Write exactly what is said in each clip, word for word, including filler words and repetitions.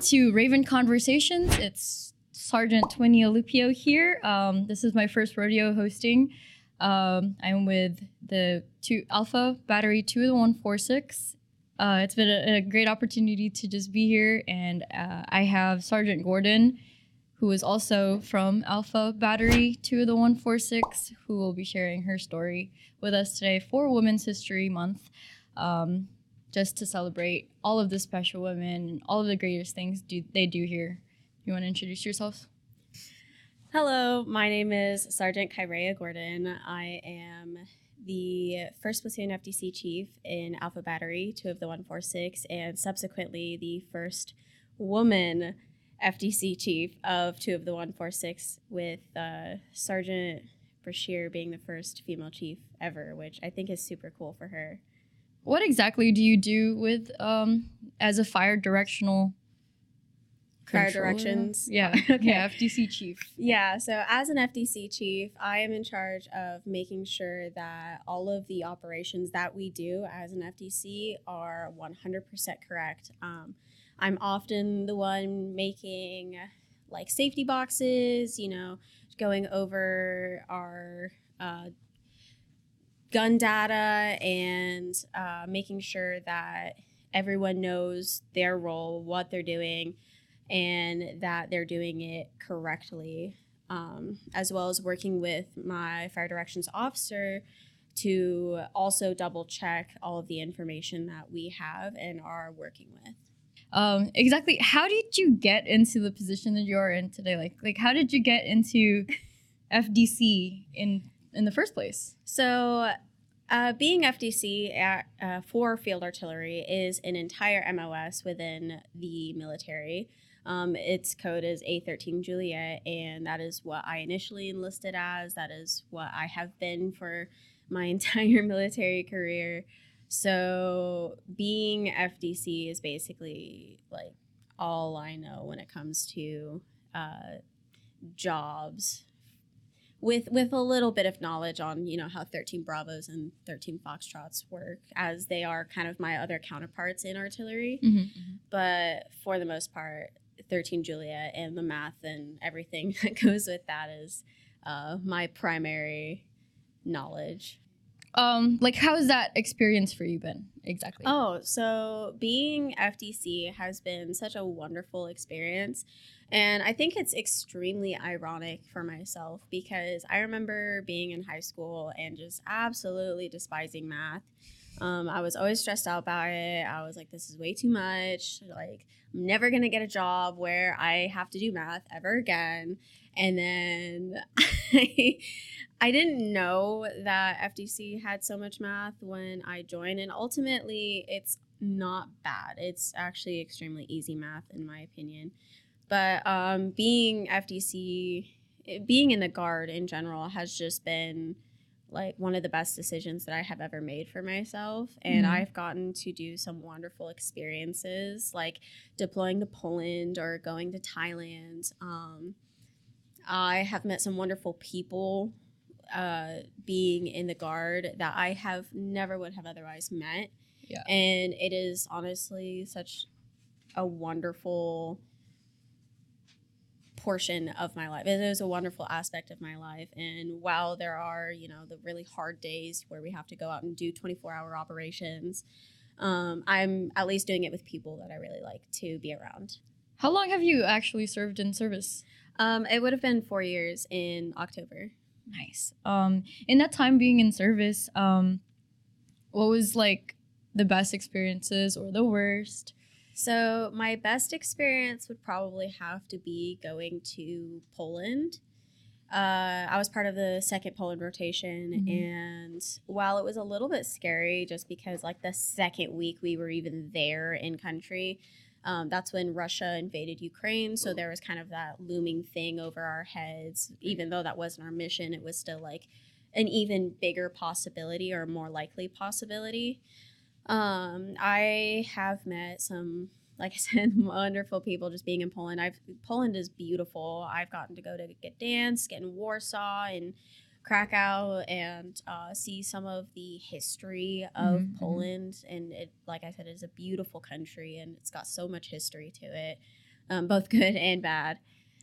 to Raven Conversations. It's Sergeant Twinny Alupio here. Um, this is my first rodeo hosting. Um, I'm with the two Alpha Battery two of the one forty-six. Uh, it's been a, a great opportunity to just be here, and uh, I have Sergeant Gordon, who is also from Alpha Battery two of the one forty-six, who will be sharing her story with us today for Women's History Month. Um, just to celebrate all of the special women and all of the greatest things do, they do here. You want to introduce yourselves? Hello, my name is Sergeant Kyrea Gordon. I am the first Platoon F D C Chief in Alpha Battery, two of the one forty-six, and subsequently the first woman F D C Chief of two of the one forty-six, with uh, Sergeant Brashear being the first female chief ever, which I think is super cool for her. What exactly do you do with um as a fire directional Fire controller? directions? Yeah. Okay. Yeah, F D C chief. Yeah, so as an F D C chief, I am in charge of making sure that all of the operations that we do as an F D C are one hundred percent correct. Um, I'm often the one making like safety boxes, you know, going over our uh, gun data and uh, making sure that everyone knows their role, what they're doing, and that they're doing it correctly, um, as well as working with my fire directions officer to also double check all of the information that we have and are working with. Um, exactly. How did you get into the position that you are in today? Like, like how did you get into F D C in in the first place? So, uh, being F D C at, uh, for field artillery is an entire M O S within the military. Um, its code is A thirteen Juliet, and that is what I initially enlisted as. That is what I have been for my entire military career. So being F D C is basically like all I know when it comes to uh, jobs, with with a little bit of knowledge on, you know, how thirteen Bravos and thirteen Foxtrots work, as they are kind of my other counterparts in artillery. Mm-hmm. But for the most part, thirteen Juliet and the math and everything that goes with that is uh, my primary knowledge. Um, like, how has that experience for you been exactly? Oh, so being F D C has been such a wonderful experience. And I think it's extremely ironic for myself because I remember being in high school and just absolutely despising math. Um, I was always stressed out about it. I was like, this is way too much. Like, I'm never going to get a job where I have to do math ever again. And then I, I didn't know that F D C had so much math when I joined. And ultimately, it's not bad. It's actually extremely easy math, in my opinion. But um, being F D C, being in the Guard in general has just been like one of the best decisions that I have ever made for myself. And mm-hmm. I've gotten to do some wonderful experiences, like deploying to Poland or going to Thailand. Um, I have met some wonderful people uh, being in the Guard that I have never would have otherwise met. Yeah. And it is honestly such a wonderful portion of my life. It is a wonderful aspect of my life. And while there are, you know, the really hard days where we have to go out and do twenty-four hour operations, um, I'm at least doing it with people that I really like to be around. How long have you actually served in service? Um, it would have been four years in October. Nice. Um, in that time being in service, um, what was like the best experiences or the worst? So my best experience would probably have to be going to Poland. Uh, I was part of the second Poland rotation, mm-hmm. and while it was a little bit scary just because like the second week we were even there in country, um, that's when Russia invaded Ukraine, so there was kind of that looming thing over our heads. Even though that wasn't our mission, it was still like an even bigger possibility or more likely possibility. Um, I have met some, like I said, wonderful people just being in Poland. I've Poland is beautiful. I've gotten to go to Gdansk and Warsaw and Krakow and uh, see some of the history of mm-hmm. Poland. And it, like I said, it's a beautiful country and it's got so much history to it. um, both good and bad.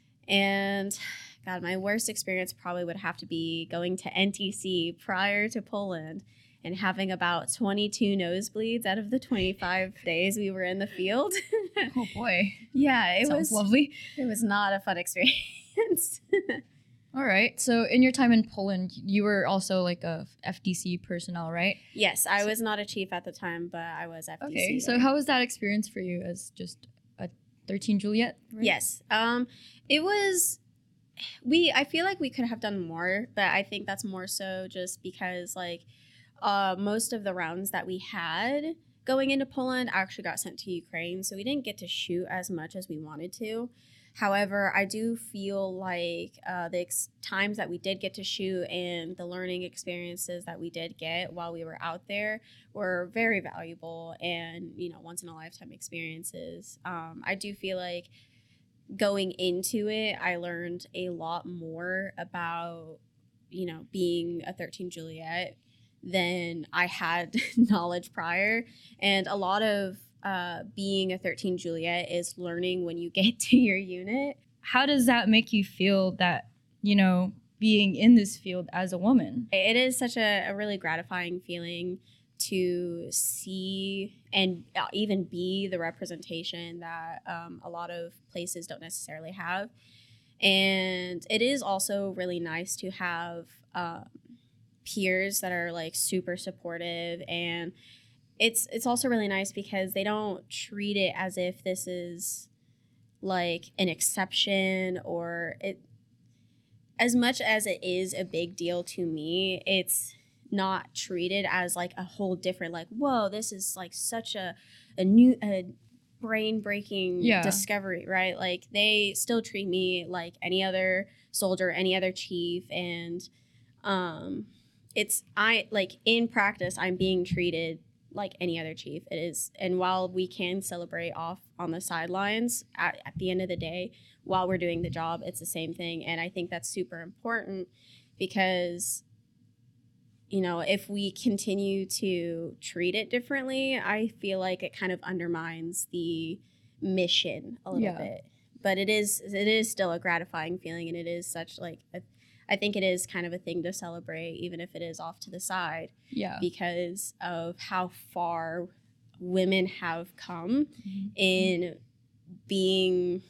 And God, my worst experience probably would have to be going to N T C prior to Poland and having about twenty-two nosebleeds out of the twenty-five days we were in the field. Oh boy. Yeah, it Sounds was lovely. It was not a fun experience. All right. So in your time in Poland, you were also like a F D C personnel, right? Yes, I was not a chief at the time, but I was F D C. Okay. So there. how was that experience for you as just a thirteen Juliet? Right? Yes. Um, it was, we, I feel like we could have done more, but I think that's more so just because like uh, most of the rounds that we had going into Poland actually got sent to Ukraine. So we didn't get to shoot as much as we wanted to. However, I do feel like uh, the ex- times that we did get to shoot and the learning experiences that we did get while we were out there were very valuable and, you know, once in a lifetime experiences. Um, I do feel like going into it, I learned a lot more about, you know, being a thirteen Juliet than I had knowledge prior. And a lot of uh, being a thirteen Juliet is learning when you get to your unit. How does that make you feel that, you know, being in this field as a woman? It is such a, a really gratifying feeling to see and even be the representation that um, a lot of places don't necessarily have. And it is also really nice to have um, peers that are like super supportive, and it's it's also really nice because they don't treat it as if this is like an exception, or it as much as it is a big deal to me, it's not treated as like a whole different like, whoa, this is like such a a new a brain breaking Yeah. discovery, right? Like they still treat me like any other soldier, any other chief, and um it's I like in practice I'm being treated like any other chief. It is, and while we can celebrate off on the sidelines, at, at the end of the day, while we're doing the job, it's the same thing. And I think that's super important because, you know, if we continue to treat it differently, I feel like it kind of undermines the mission a little Yeah. bit. But it is it is still a gratifying feeling, and it is such like a, I think it is kind of a thing to celebrate, even if it is off to the side, Yeah. because of how far women have come Mhm. in being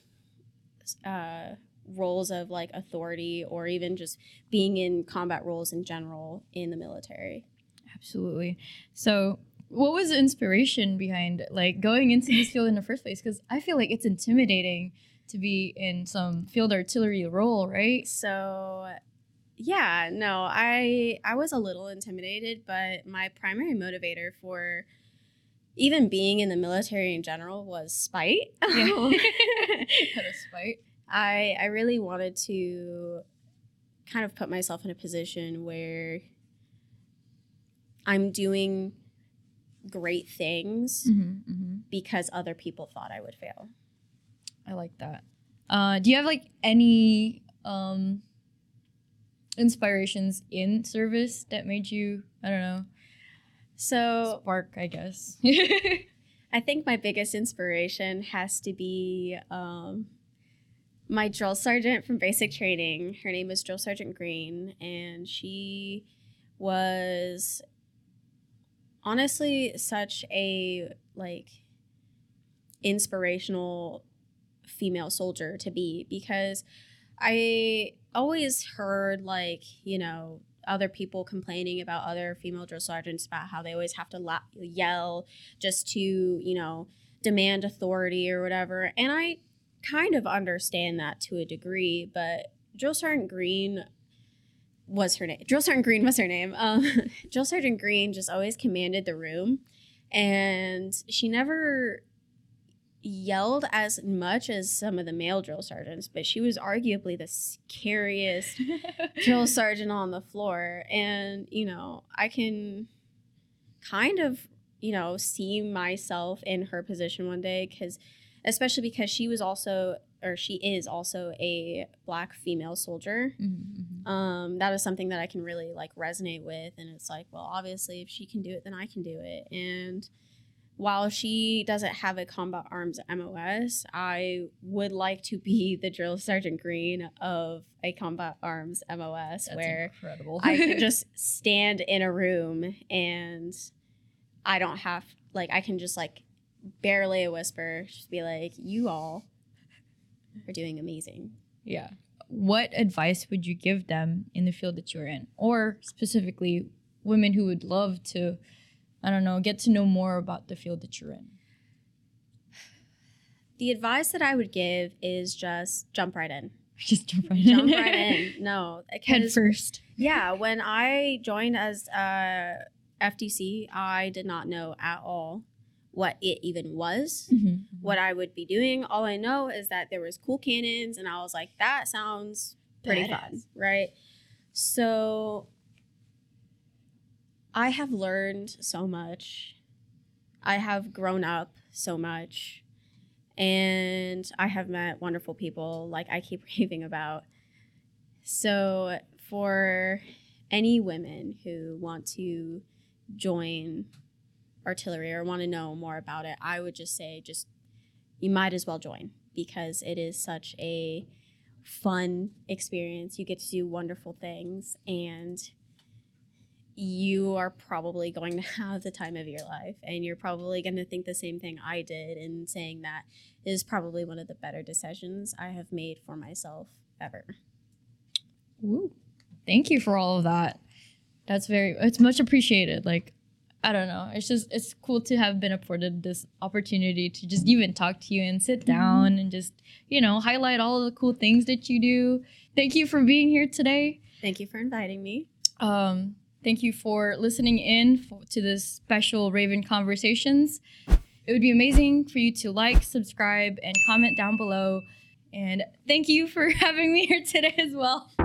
uh, roles of like authority, or even just being in combat roles in general in the military. Absolutely. So what was the inspiration behind like going into this field in the first place? Because I feel like it's intimidating to be in some field artillery role, right? So yeah, no, I I was a little intimidated, but my primary motivator for even being in the military in general was spite. Yeah. Out of spite. I I really wanted to kind of put myself in a position where I'm doing great things Mm-hmm, mm-hmm. because other people thought I would fail. I like that. Uh, do you have like any um, inspirations in service that made you, I don't know, So spark, I guess? I think my biggest inspiration has to be um, my drill sergeant from basic training. Her name is Drill Sergeant Green, and she was honestly such a like inspirational female soldier to be, because I always heard like, you know, other people complaining about other female drill sergeants about how they always have to la- yell just to, you know, demand authority or whatever. And I kind of understand that to a degree, but Drill Sergeant Green was her name. Drill Sergeant Green was her name. Um, Drill Sergeant Green just always commanded the room, and she never yelled as much as some of the male drill sergeants, but she was arguably the scariest drill sergeant on the floor. And, you know, I can kind of, you know, see myself in her position one day, because especially because she was also, or she is also a Black female soldier. Mm-hmm. Um, that is something that I can really like resonate with. And it's like, well, obviously if she can do it, then I can do it. And while she doesn't have a combat arms M O S, I would like to be the drill sergeant green of a combat arms M O S. That's where incredible. I can just stand in a room and I don't have, like, I can just, like, barely a whisper, just be like, you all are doing amazing. Yeah. What advice would you give them in the field that you're in? Or specifically, women who would love to, I don't know, get to know more about the field that you're in? The advice that I would give is just jump right in. Just jump right Jump in. right in. No. Head 'cause- first. Yeah, when I joined as uh, F D C, I did not know at all what it even was, Mm-hmm. what I would be doing. All I know is that there was cool cannons, and I was like, that sounds pretty Badass. fun, right? So I have learned so much. I have grown up so much, and I have met wonderful people like I keep raving about. So for any women who want to join artillery or want to know more about it, I would just say just you might as well join, because it is such a fun experience. You get to do wonderful things, and you are probably going to have the time of your life, and you're probably going to think the same thing I did, in saying that is probably one of the better decisions I have made for myself ever. Woo. Thank you for all of that. That's very, it's much appreciated. Like, I don't know. It's just, it's cool to have been afforded this opportunity to just even talk to you and sit down and just, you know, highlight all of the cool things that you do. Thank you for being here today. Thank you for inviting me. Um, thank you for listening in for, to this special Raven Conversations. It would be amazing for you to like, subscribe, and comment down below. And thank you for having me here today as well.